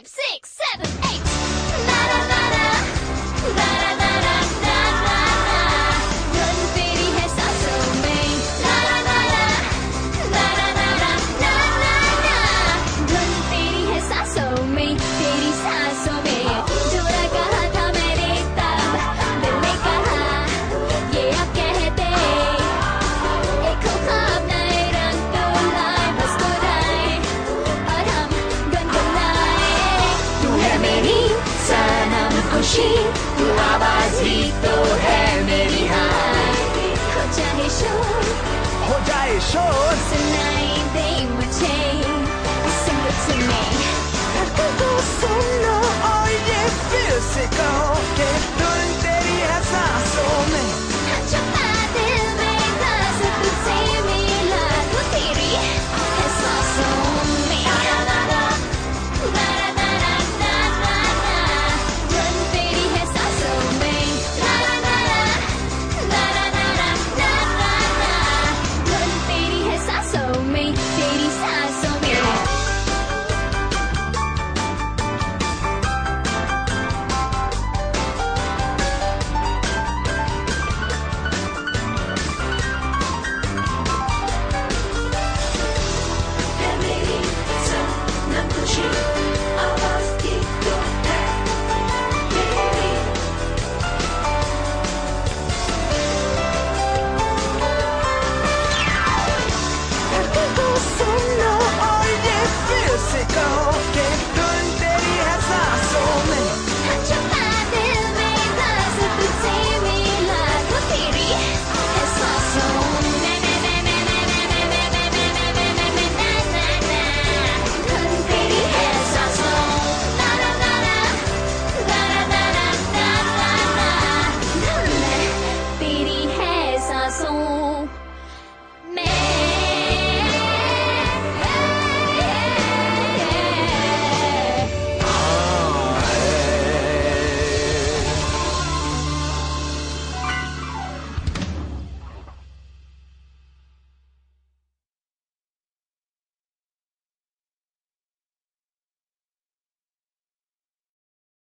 5, 6, 7, 8. Na na na na, na na na na na na na. धुन तेरी है सांसों में. Na na na na, na na na na na ना ना. धुन तेरी है सांसों में, तेरी सांसों में. जोड़ा कहा था मैंने तब, दिल ने कहा ये अब कहते. एक ख्वाब नए रंग तो लाए, मुस्कुराए और हम गुनगुनाए. तू है मेरी सनम खुशी, तू आवाज ही तो है मेरी हाय. हो जाए शोर हो जाए शोर सुनाई